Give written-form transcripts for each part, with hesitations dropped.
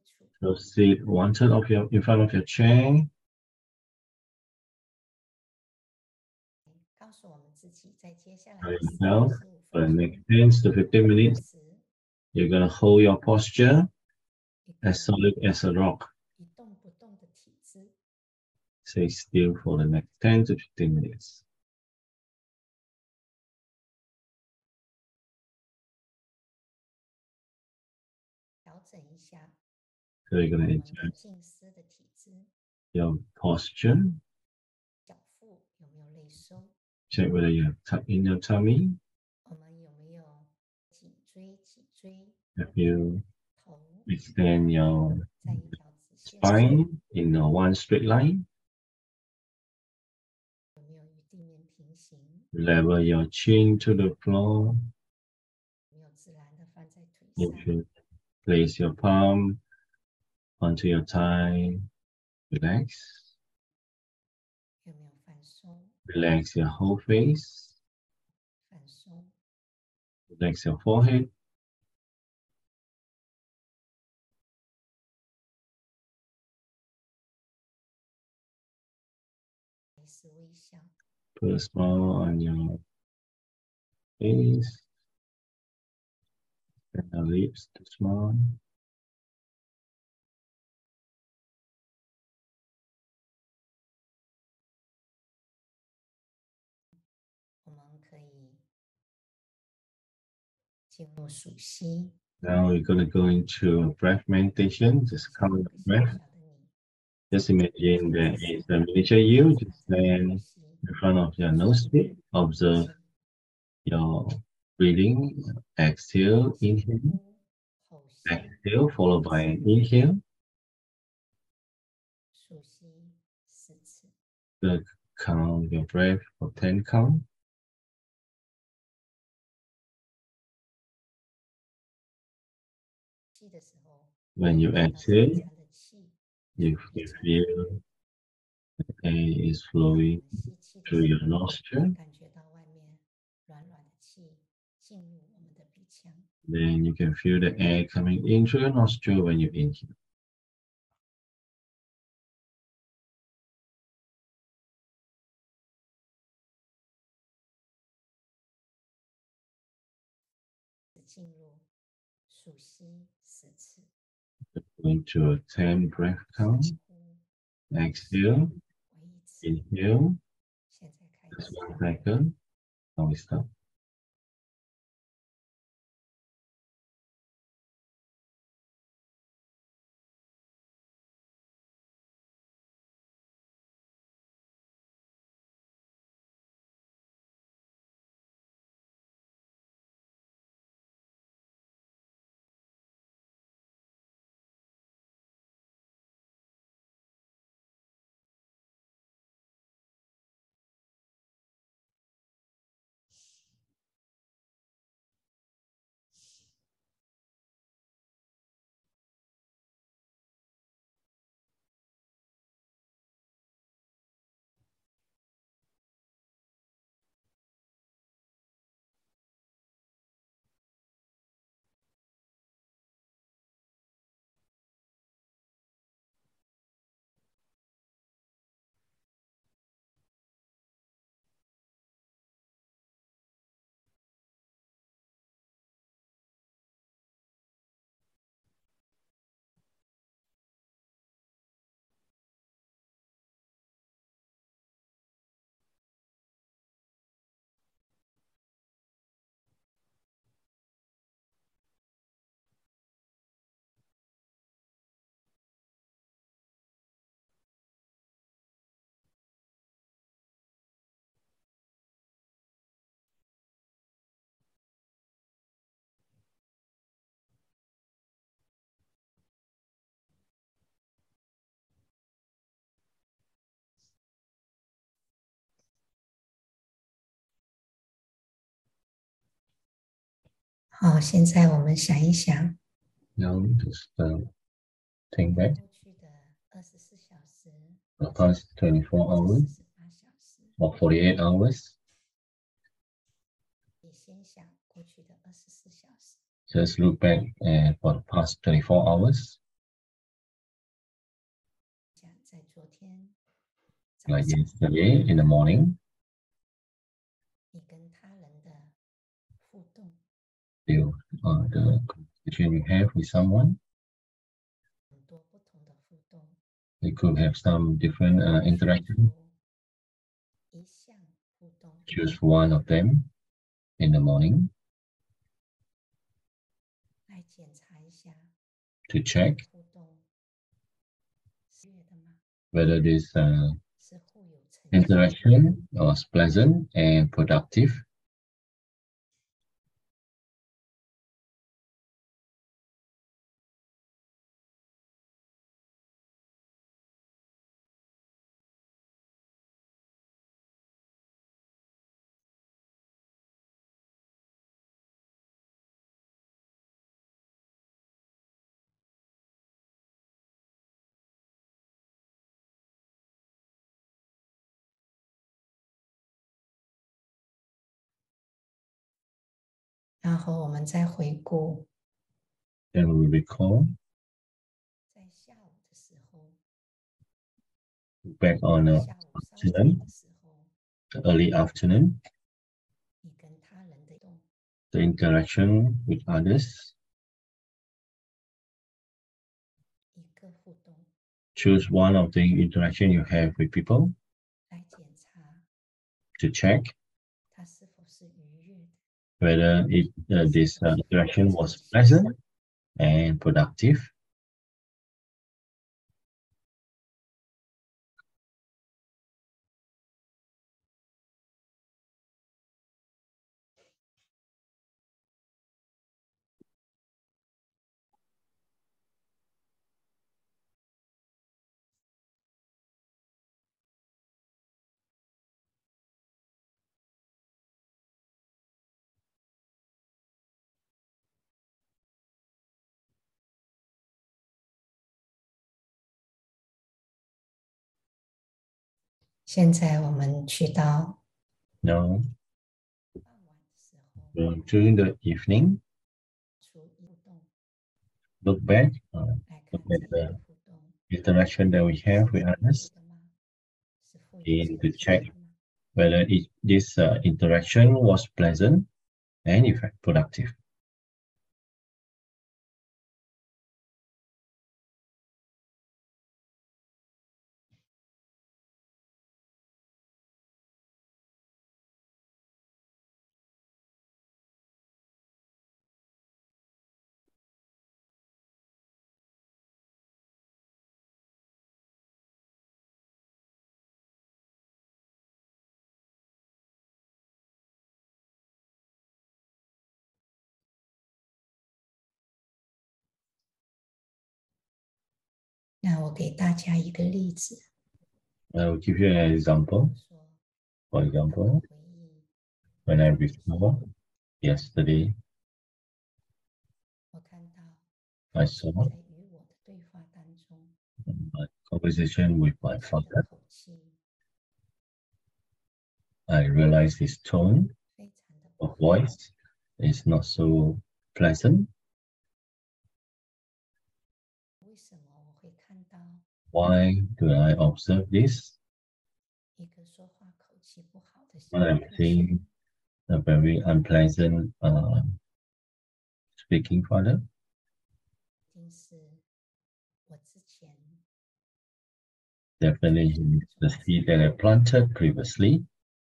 So sit one side of in front of your chair. For yourself, for the next 10 to 15 minutes, you're going to hold your posture as solid as a rock. Stay still for the next 10 to 15 minutes. So you're going to adjust your posture. Check whether you have tuck in your tummy. Have you extend your spine in one straight line? Level your chin to the floor. You should place your palm onto your thigh. Relax. Relax your whole face. Relax your forehead. Put a smile on your face. And your lips to smile. Now we're going to go into breath meditation. Just count the breath. Just imagine there is a miniature you. Just stand in front of your nose slit. Observe your breathing. Exhale, inhale. Exhale, followed by an inhale. Count your breath for 10 count. When you exhale, you feel the air is flowing through your nostril. Then you can feel the air coming in through your nostril when you inhale. Going to a 10 breath count. Exhale, inhale. Just 1 second. Now we stop. 好，现在我们想一想， Now just think back the past 24 hours or 48 hours. Just look back for the past 24 hours. like yesterday in the morning, 你跟他人的互动， the conversation you have with someone, 很多不同的互动， you could have some different interaction. 一项互动， Choose one of them in the morning 来检查一下 to check 互动是悦的吗？ whether this 是互有成就， interaction was pleasant and productive. 然后我们再回顾， Then we recall 在下午的时候， back on 下午稍早 afternoon, 的时候， the early afternoon, 你跟他人的互动， the interaction with others. 一个互动 Choose one of the interaction you have with people 来检查 to check 它是否是愉悦的， whether this interaction was pleasant and productive. 现在我们去到 Now, 傍晚的时候， during the evening, 除互动 look back, 来看 look 这 at 样 the 的互动 interaction that we have 是 with 愉悦 others 的吗？是富有 and 成 to 就 check 的吗？ whether this interaction was pleasant and effect productive. 那我给大家一个例子， I will give you an example. 说 For 我 example, 回忆 when I recall yesterday, 我看到 I 父亲 saw 在与我的对话当中， my conversation with my 他的 father. 口气 I realized his tone 非常的不 of 好， voice is not so pleasant. 为什么我会看到 Why do I observe this? 一个说话口气不好的 Well, I'm 父亲？ seeing a very unpleasant speaking father. 一定是我之前 Definitely the seed that I planted previously.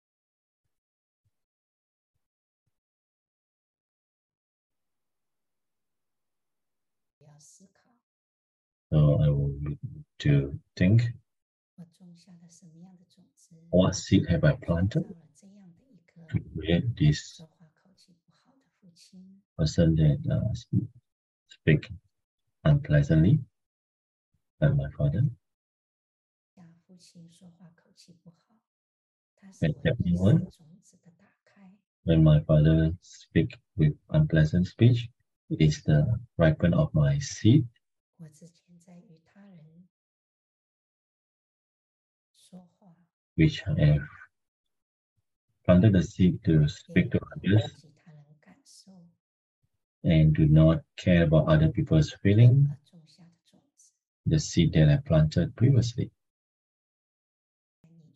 要思考， So I will need to think, 我种下了什么样的种子， what seed have I 创 planted 造了这样的一个 to create this 说话口气不好的父亲？ person that speak unpleasantly, like my father. 像父亲说话口气不好，他是我意识种子的打开。 When my father speak with unpleasant speech, it is the ripen of my seed. 我之前在与他人说话， which I have planted the seed to 也 speak 没 to 有顾 others 及他人感受 and do not care about other people's feeling, 而种下的种子， the seed that I planted previously. 你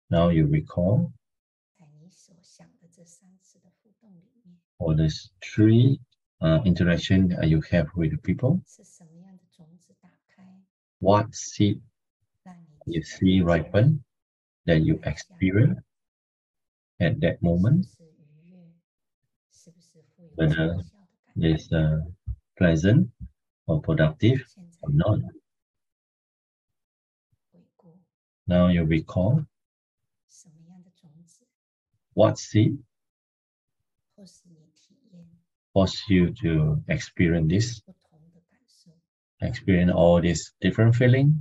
Now you recall 在你所想的这3次的互动里面， all these 3 interaction that you have with the people. 是什么样的种子打开， What seed 让你 you 体 see 验 ripen that you 当下 experience at that 是不 moment, 是愉悦，是不是富有 whether 成效的感觉？ is pleasant or productive 现在 or not. 回顾 Now you recall 什么样的种子， what seed 或是你体验 forced you to experience this, 不同的感受。 experience all these different feelings.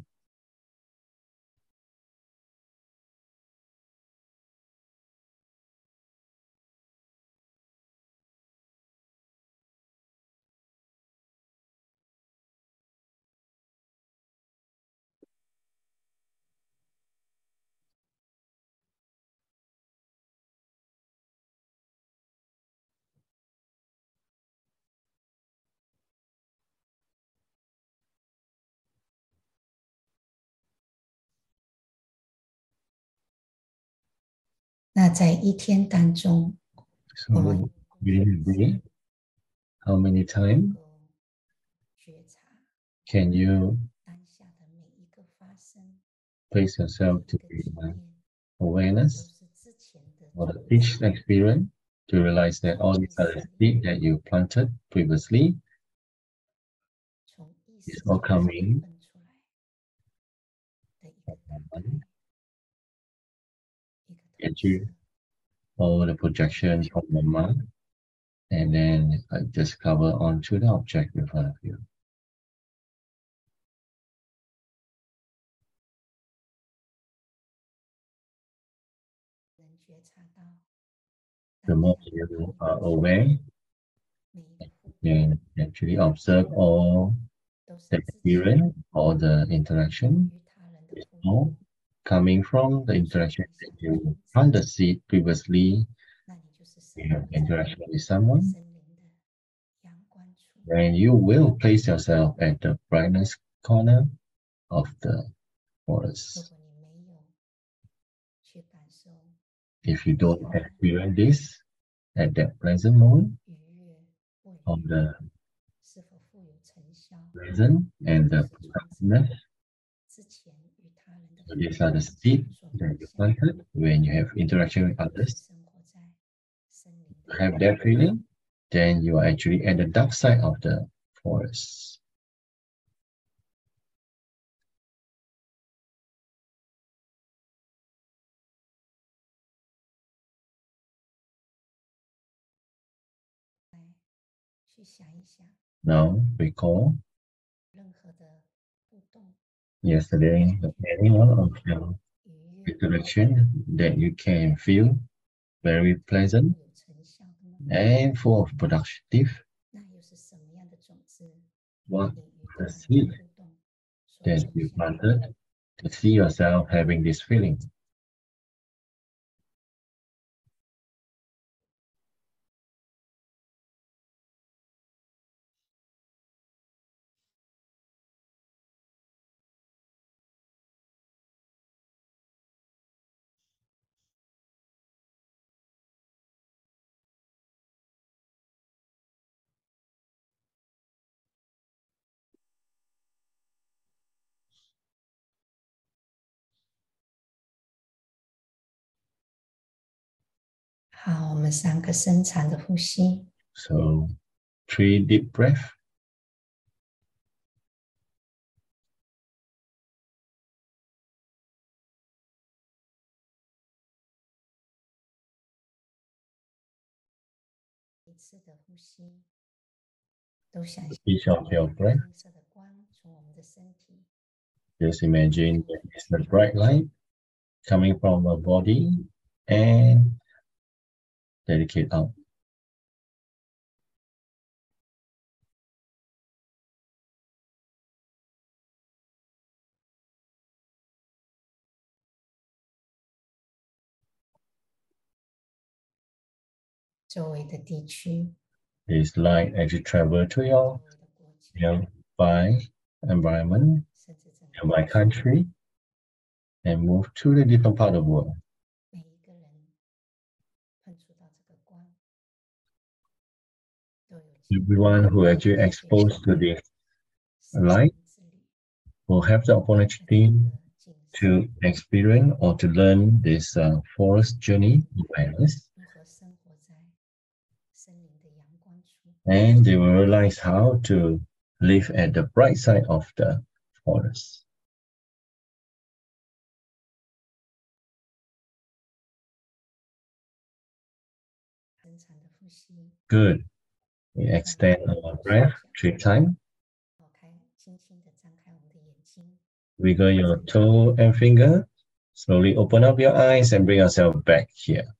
那在一天当中， So 我们 within a day, how many times 能够觉察 can you 当下的每一个发生， place 每 yourself 一 to 个 be 体 in 验， 都 awareness 是之前的 or 种 each 子 experience to realize that all these are the seeds that you planted previously 从意识 is 中 all coming 分出来的一个打开，一个投 at you, 射， all the projection from the mind, and then just cover onto the object in front of you. 能觉察到 The 当 more 下 you are aware, 每一个互 you 动 can actually observe all 都是 the 之前 experience, all the interaction 与他人的 is 互动， all coming from the interaction that you planted the seed previously. 那你就是生 You have 活在 interaction with someone, 森林的阳光处， then you will place yourself at the brightest corner of the 如 forest. 果你没有去感受 If you don't experience this at that present moment 愉悦不愉 of 悦， the 是否富有成效， present and 都 the 是种子 productiveness, 之前与他人的 so 互 these are the 动 seeds 所 that 埋 you 下的。 planted when you have interaction with 是 others. 生活在森林的 Have that feeling, then you are actually at the dark side of the forest. 去想一想 Now recall 任何的互动 yesterday, any one of your 愉悦 interaction that you can feel very 富 pleasant 有成效的吗？ and full of productive. 那又是什么样的种子 What 你与 the 他人 seed 的互动所 that 种 you 下的？ planted to see yourself having this feeling? 好，我们3个深长的呼吸， So 3 deep breath. 一次的呼吸，都想象 Each of your breath, 金色的光从我们的身体 just imagine that it's the bright light coming from our body and dedicate out. 周围的地区、 This light actually travel to 周 your 围的国家， nearby environment, 甚至整个 nearby country, and move to the different part of the world. everyone who actually exposed to this light will have the opportunity to experience or to learn this forest journey awareness. And they will realize how to live at the bright side of the forest. Good. We extend our breath 3 times. Wiggle your toe and finger. Slowly open up your eyes and bring yourself back here.